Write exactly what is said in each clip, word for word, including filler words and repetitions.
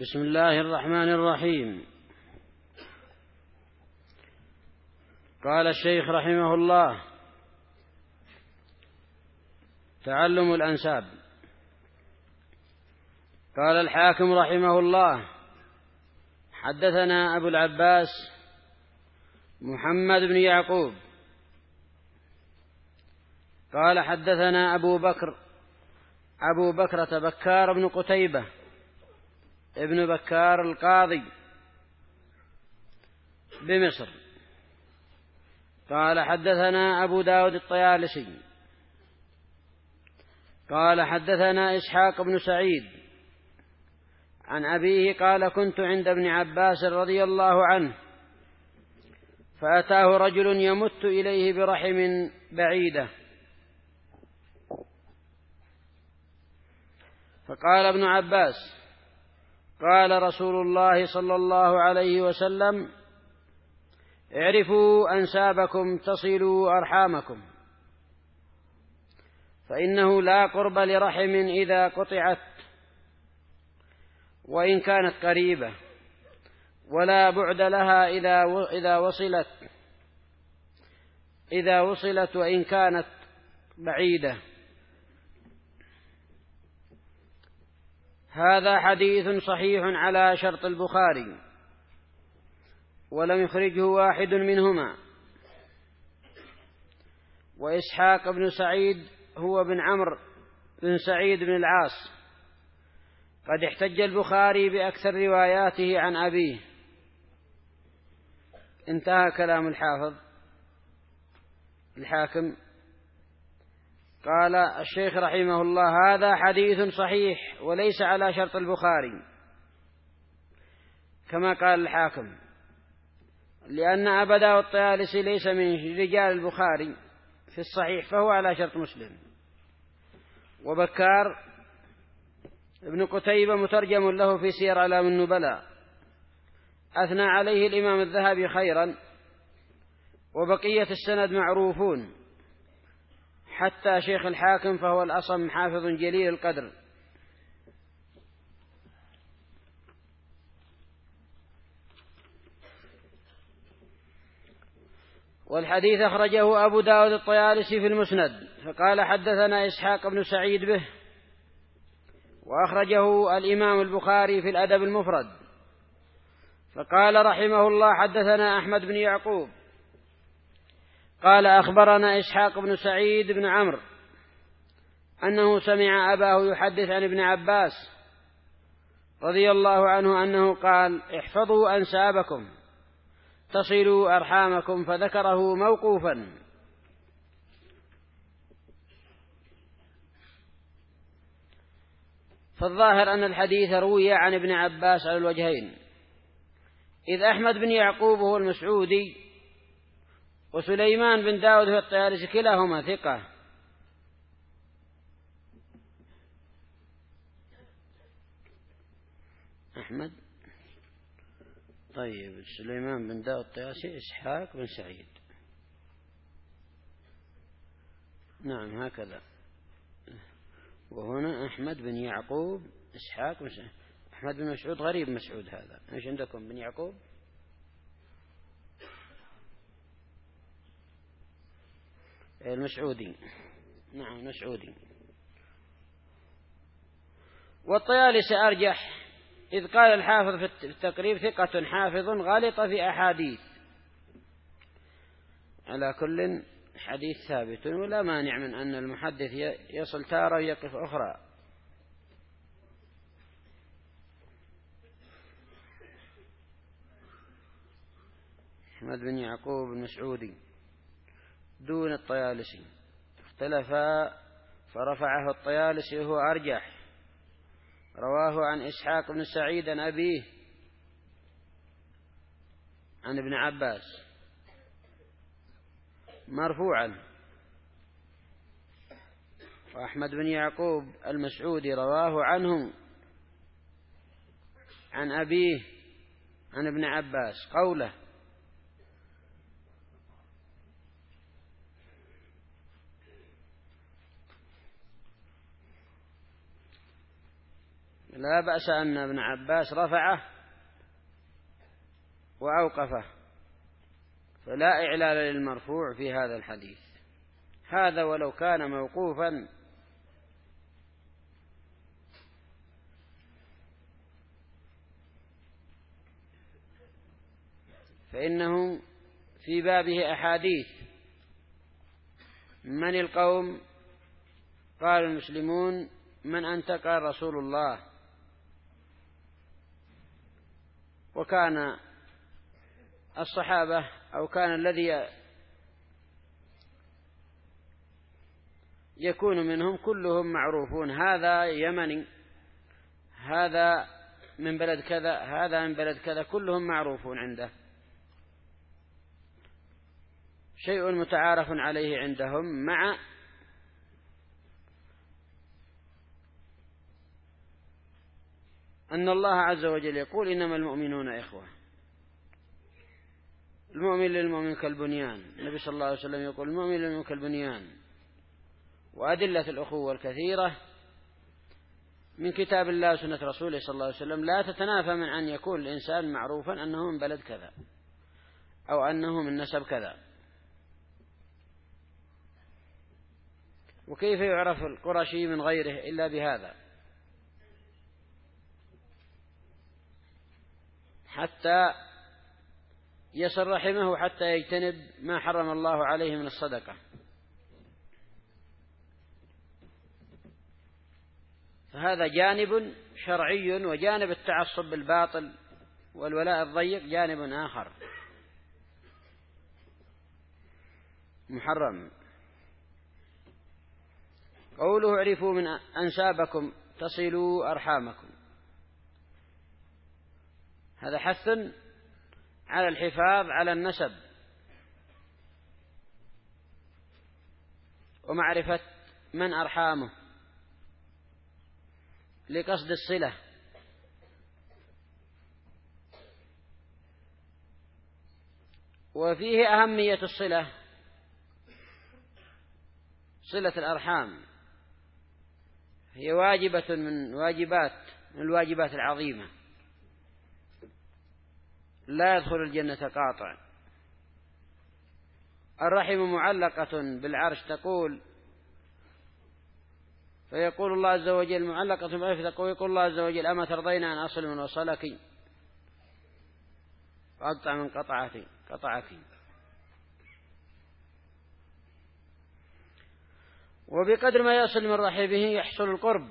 بسم الله الرحمن الرحيم. قال الشيخ رحمه الله: تعلم الأنساب. قال الحاكم رحمه الله: حدثنا أبو العباس محمد بن يعقوب قال حدثنا أبو بكر أبو بكرة بكار بن قتيبة ابن بكار القاضي بمصر قال حدثنا أبو داود الطيالسي قال حدثنا إسحاق بن سعيد عن أبيه قال: كنت عند ابن عباس رضي الله عنه فأتاه رجل يمت إليه برحم بعيدة، فقال ابن عباس: قال رسول الله صلى الله عليه وسلم: اعرفوا أنسابكم تصلوا أرحامكم، فإنه لا قرب لرحم إذا قطعت وإن كانت قريبة، ولا بعد لها إذا وصلت إذا وصلت وإن كانت بعيدة. هذا حديث صحيح على شرط البخاري، ولم يخرجه واحد منهما. وإسحاق بن سعيد هو بن عمرو بن سعيد بن العاص، قد احتج البخاري بأكثر رواياته عن أبيه. انتهى كلام الحافظ الحاكم. قال الشيخ رحمه الله: هذا حديث صحيح وليس على شرط البخاري، كما قال الحاكم، لأن أبا داود الطيالسي ليس من رجال البخاري في الصحيح، فهو على شرط مسلم. وبكار ابن قتيبة مترجم له في سير أعلام النبلاء، أثنى عليه الإمام الذهبي خيرا، وبقية السند معروفون، حتى شيخ الحاكم فهو الأصم حافظ جليل القدر. والحديث أخرجه أبو داود الطيالسي في المسند، فقال حدثنا إسحاق بن سعيد به. وأخرجه الإمام البخاري في الأدب المفرد، فقال رحمه الله: حدثنا أحمد بن يعقوب قال أخبرنا إسحاق بن سعيد بن عمرو أنه سمع أباه يحدث عن ابن عباس رضي الله عنه أنه قال: احفظوا أنسابكم تصلوا أرحامكم، فذكره موقوفا. فالظاهر أن الحديث روي عن ابن عباس على الوجهين، إذ أحمد بن يعقوب هو المسعودي، وسليمان بن داود هو الطيالسي، كلاهما ثقة. أحمد طيب سليمان بن داود الطيالسي إسحاق بن سعيد، نعم هكذا. وهنا أحمد بن يعقوب إسحاق بن سعيد. أحمد بن مسعود غريب مسعود، هذا إيش عندكم؟ بن يعقوب المسعودي، نعم المسعودي. والطيالسي أرجح، إذ قال الحافظ في التقريب: ثقة حافظ غلط في أحاديث. على كل حديث ثابت، ولا مانع من أن المحدث يصل تارة ويقف أخرى. أحمد بن يعقوب المسعودي دون الطيالسي، اختلفا فرفعه الطيالسي وهو أرجح. رواه عن إسحاق بن سعيد عن أبيه عن ابن عباس مرفوعا. وأحمد بن يعقوب المسعودي رواه عنه عن أبيه عن ابن عباس قوله: لا بأس أن ابن عباس رفعه وأوقفه، فلا إعلال للمرفوع في هذا الحديث، هذا ولو كان موقوفا. فإنه في بابه أحاديث: من القوم؟ قال المسلمون: من أنت؟ قال رسول الله. وكان الصحابة أو كان الذي يكون منهم كلهم معروفون، هذا يمني، هذا من بلد كذا، هذا من بلد كذا، كلهم معروفون عنده، شيء متعارف عليه عندهم، مع أن الله عز وجل يقول: إنما المؤمنون إخوة، المؤمن للمؤمن كالبنيان. النبي صلى الله عليه وسلم يقول: المؤمن للمؤمن كالبنيان. وأدلة الأخوة الكثيرة من كتاب الله وسنة رسوله صلى الله عليه وسلم لا تتنافى من أن يكون الإنسان معروفا أنه من بلد كذا أو أنه من نسب كذا. وكيف يعرف القرشي من غيره إلا بهذا؟ حتى يصل رحمه، حتى يجتنب ما حرم الله عليه من الصدقة. فهذا جانب شرعي، وجانب التعصب بالباطل والولاء الضيق جانب آخر محرم. قوله: اعرفوا من أنسابكم تصلوا أرحامكم، هذا حث على الحفاظ على النسب ومعرفة من أرحامه لقصد الصلة. وفيه أهمية الصلة، صلة الأرحام هي واجبة من واجبات من الواجبات العظيمة، لا يدخل الجنة قاطع. الرحم معلقة بالعرش، تقول فيقول الله عز وجل: معلقة بالعرش، تقول يقول الله عز وجل: أما ترضين أن أصل من وصلك وأقطع من قطعك قطعك. وبقدر ما يصل من رحمه يحصل القرب،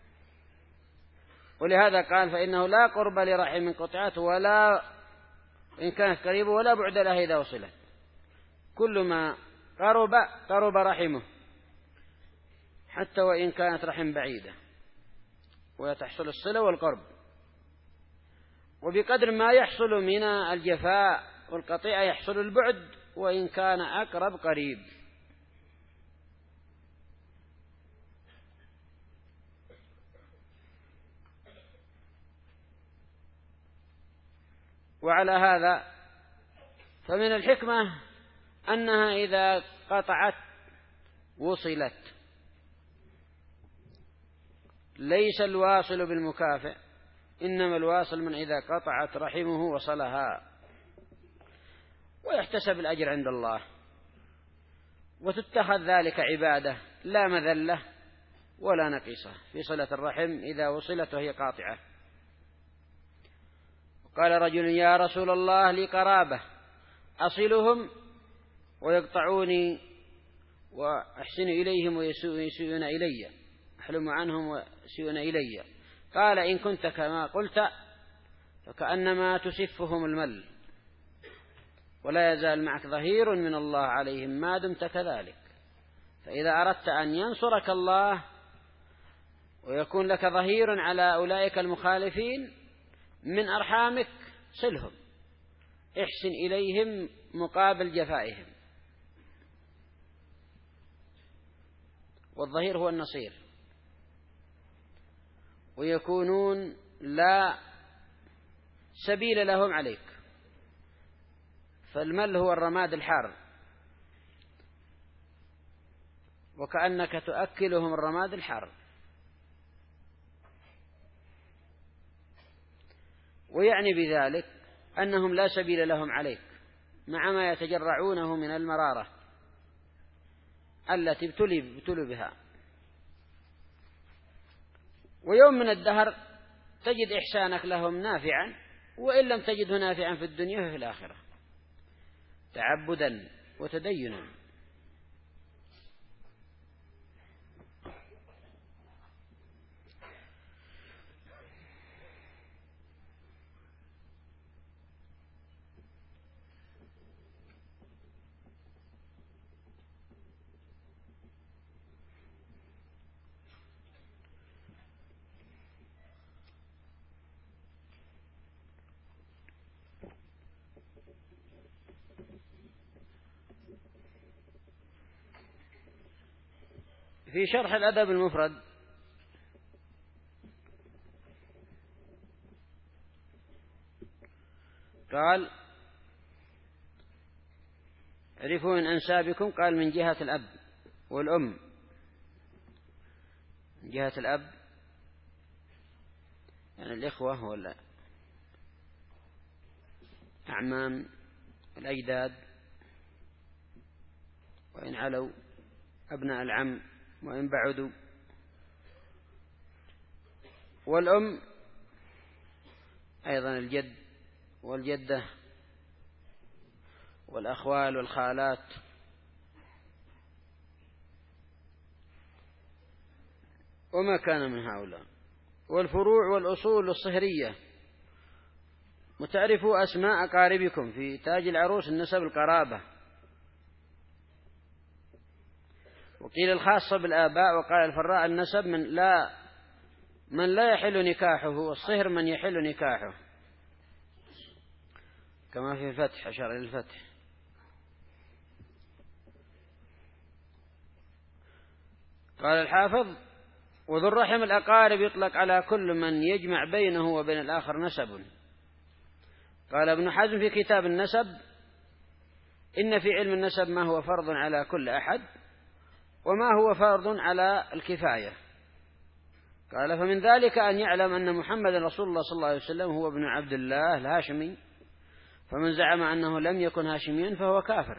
ولهذا قال: فإنه لا قرب لرحم قطعته، ولا إن كانت قريبة ولا بعد لها إذا وصلت. كل ما قرب قرب رحمه، حتى وإن كانت رحم بعيدة، وتحصل الصلة والقرب. وبقدر ما يحصل من الجفاء والقطيعة يحصل البعد، وإن كان أقرب قريب. وعلى هذا فمن الحكمة أنها إذا قطعت وصلت، ليس الواصل بالمكافئ، إنما الواصل من إذا قطعت رحمه وصلها، ويحتسب الأجر عند الله، وتتخذ ذلك عبادة لا مذلة ولا نقيصة في صلة الرحم إذا وصلت وهي قاطعة. قال رجل: يا رسول الله، لي قرابة أصلهم ويقطعوني وأحسن إليهم ويسيئون إلي، أحلم عنهم ويسيئون إلي. قال: إن كنت كما قلت فكأنما تسفهم المل، ولا يزال معك ظهير من الله عليهم ما دمت كذلك. فإذا أردت أن ينصرك الله ويكون لك ظهير على أولئك المخالفين من أرحامك صلهم، احسن إليهم مقابل جفائهم. والظهير هو النصير، ويكونون لا سبيل لهم عليك. فالمل هو الرماد الحار، وكأنك تؤكلهم الرماد الحار. ويعني بذلك أنهم لا سبيل لهم عليك مع ما يتجرعونه من المرارة التي ابتلوا بها. ويوم من الدهر تجد إحسانك لهم نافعا، وإن لم تجده نافعا في الدنيا وفي الآخرة، تعبدا وتدينا. في شرح الأدب المفرد قال: عرفوا من أنسابكم، قال من جهة الأب والأم. من جهة الأب يعني الإخوة ولا أعمام الأجداد، وإن علوا أبناء العم وإن بعدوا. والأم أيضا الجد والجدة والأخوال والخالات. وما كان من هؤلاء. والفروع والأصول الصهرية. وتعرفوا أسماء أقاربكم. في تاج العروس النسب القرابة، وقيل الخاصة بالآباء، وقال الفراء النسب من لا من لا يحل نكاحه، والصهر من يحل نكاحه، كما في الفتح، أشار إلى الفتح. قال الحافظ: وذو الرحم الأقارب يطلق على كل من يجمع بينه وبين الآخر نسب. قال ابن حزم في كتاب النسب: إن في علم النسب ما هو فرض على كل أحد، وما هو فرض على الكفاية. قال: فمن ذلك أن يعلم أن محمد رسول الله صلى الله عليه وسلم هو ابن عبد الله الهاشمي، فمن زعم أنه لم يكن هاشميا فهو كافر.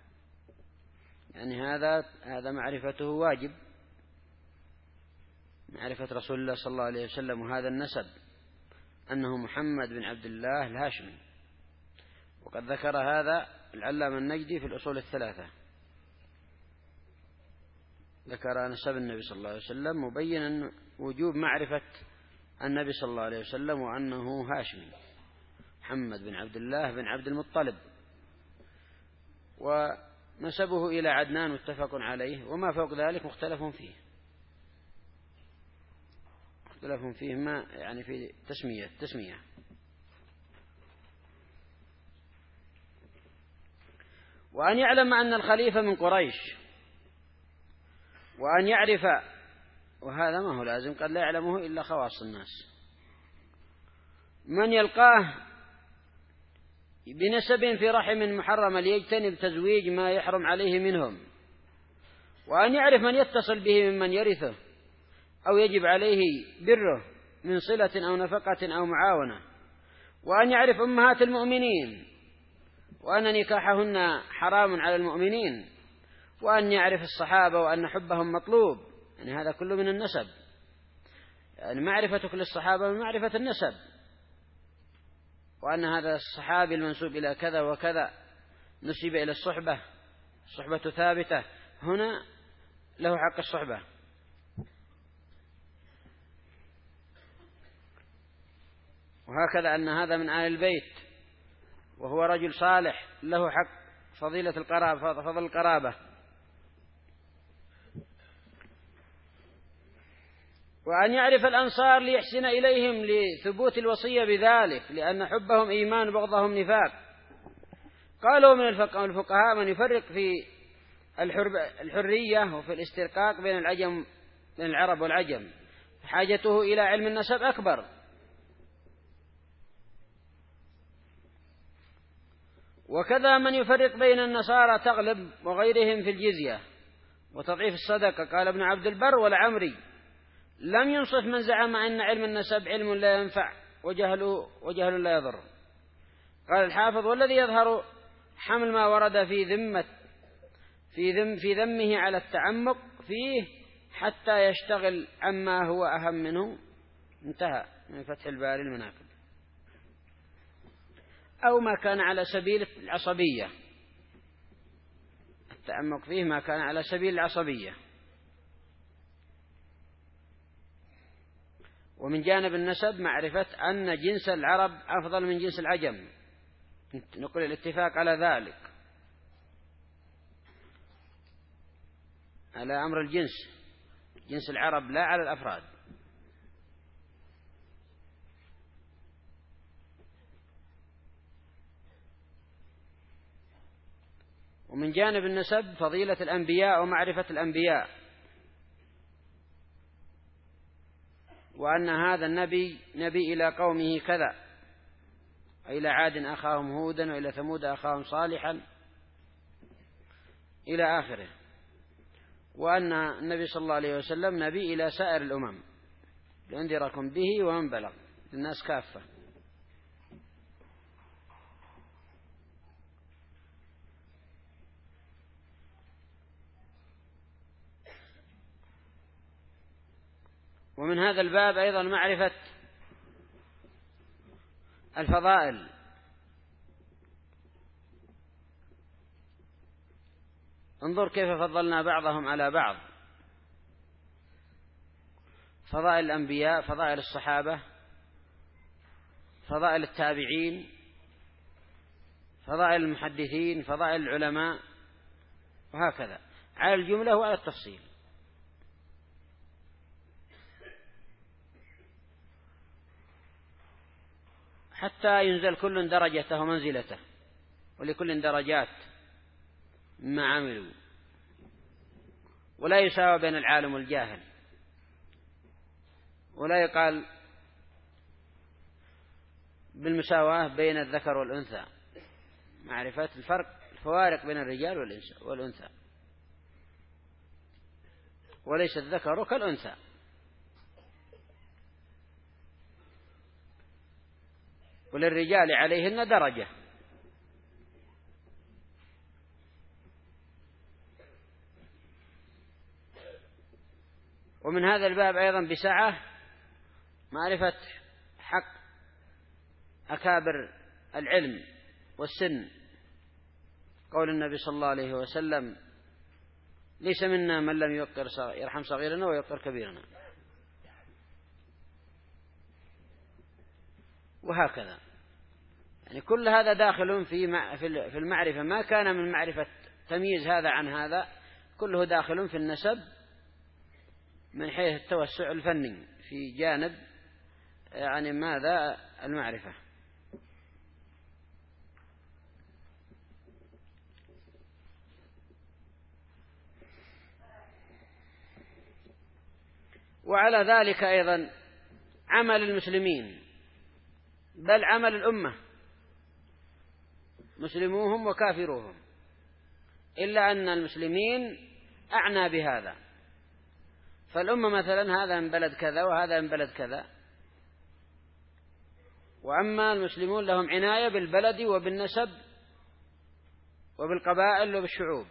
يعني هذا هذا معرفته واجب، معرفة رسول الله صلى الله عليه وسلم وهذا النسب، أنه محمد بن عبد الله الهاشمي. وقد ذكر هذا العلامة النجدي في الأصول الثلاثة، ذكر نسب النبي صلى الله عليه وسلم مبينا وجوب معرفة النبي صلى الله عليه وسلم وأنه هاشمي، محمد بن عبد الله بن عبد المطلب، ونسبه إلى عدنان متفق عليه، وما فوق ذلك مختلف فيه، مختلف فيه ما يعني في تسمية تسمية. وأن يعلم أن الخليفة من قريش، وأن يعرف، وهذا ما هو لازم، قد لا يعلمه إلا خواص الناس، من يلقاه بنسب في رحم محرم ليجتنب تزويج ما يحرم عليه منهم. وأن يعرف من يتصل به ممن يرثه أو يجب عليه بره من صلة أو نفقة أو معاونة. وأن يعرف أمهات المؤمنين وأن نكاحهن حرام على المؤمنين. وأن يعرف الصحابة وأن حبهم مطلوب، يعني هذا كله من النسب، يعني معرفتك للصحابة من معرفة النسب، وأن هذا الصحابي المنسوب إلى كذا وكذا نسب إلى الصحبة، الصحبة ثابتة، هنا له حق الصحبة. وهكذا أن هذا من آل البيت وهو رجل صالح له حق فضيلة القرابة، فضل القرابة. وأن يعرف الأنصار ليحسن إليهم لثبوت الوصية بذلك، لأن حبهم إيمان وبغضهم نفاق. قالوا من الفقهاء من يفرق في الحرية وفي الاسترقاق بين العجم بين العرب والعجم، حاجته إلى علم النسب أكبر. وكذا من يفرق بين النصارى تغلب وغيرهم في الجزية وتضعيف الصدقة. قال ابن عبد البر والعمري: لم ينصف من زعم أن علم النسب علم لا ينفع وجهل, وجهل لا يضر. قال الحافظ: والذي يظهر حمل ما ورد في ذمة في ذم في ذمه على التعمق فيه حتى يشتغل عما هو أهم منه. انتهى من فتح الباري المناقب. أو ما كان على سبيل العصبية، التعمق فيه ما كان على سبيل العصبية. ومن جانب النسب معرفة أن جنس العرب أفضل من جنس العجم، نقول الاتفاق على ذلك، على أمر الجنس، جنس العرب لا على الأفراد. ومن جانب النسب فضيلة الأنبياء ومعرفة الأنبياء، وأن هذا النبي نبي إلى قومه كذا، إلى عاد أخاهم هودا وإلى ثمود أخاهم صالحا إلى آخره. وأن النبي صلى الله عليه وسلم نبي إلى سائر الأمم لأنذركم به ومن بلغ، للناس كافة. ومن هذا الباب أيضا معرفة الفضائل، انظر كيف فضلنا بعضهم على بعض. فضائل الأنبياء، فضائل الصحابة، فضائل التابعين، فضائل المحدثين، فضائل العلماء، وهكذا على الجملة وعلى التفصيل. حتى ينزل كل درجته ومنزلته، ولكل درجات ما عملوا، ولا يساوى بين العالم والجاهل، ولا يقال بالمساواة بين الذكر والأنثى، معرفة الفرق الفوارق بين الرجال والأنثى، وليس الذكر كالأنثى. وللرجال عليهن درجة. ومن هذا الباب أيضا بسعة معرفة حق أكابر العلم والسن، قول النبي صلى الله عليه وسلم: ليس منا من لم يوقر يرحم صغيرنا ويوقر كبيرنا. وهكذا يعني كل هذا داخل في في المعرفة، ما كان من معرفة تمييز هذا عن هذا كله داخل في النسب من حيث التوسع الفني في جانب يعني ماذا المعرفة. وعلى ذلك أيضا عمل المسلمين، بل عمل الأمة، مسلموهم وكافروهم، إلا أن المسلمين أعنى بهذا. فالأمة مثلا هذا من بلد كذا وهذا من بلد كذا، وأما المسلمون لهم عناية بالبلد وبالنسب وبالقبائل وبالشعوب.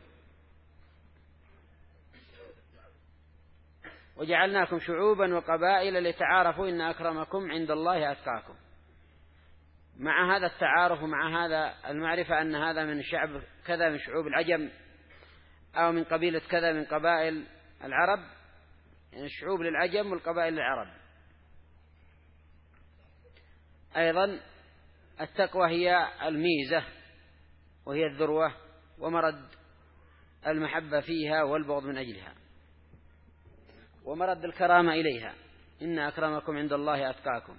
وجعلناكم شعوبا وقبائل لتعارفوا إن أكرمكم عند الله أتقاكم. مع هذا التعارف ومع هذا المعرفة أن هذا من شعب كذا من شعوب العجم، أو من قبيلة كذا من قبائل العرب، يعني الشعوب للعجم والقبائل للعرب. أيضا التقوى هي الميزة وهي الذروة ومرد المحبة فيها والبغض من أجلها، ومرد الكرامة إليها، إن أكرمكم عند الله أتقاكم.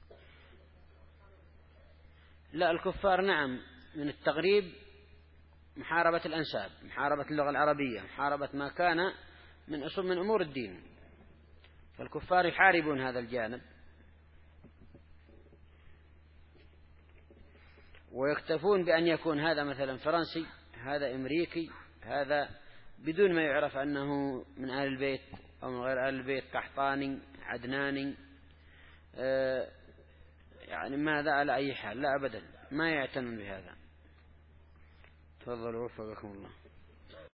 لا، الكفار نعم من التغريب محاربة الأنساب، محاربة اللغة العربية، محاربة ما كان من أصول من أمور الدين. فالكفار يحاربون هذا الجانب ويكتفون بأن يكون هذا مثلا فرنسي، هذا أمريكي، هذا بدون ما يعرف أنه من أهل البيت أو من غير أهل البيت، قحطاني، عدناني، آه يعني ماذا على أي حال، لا أبدا ما يعتنون بهذا. تفضلوا وفقكم الله.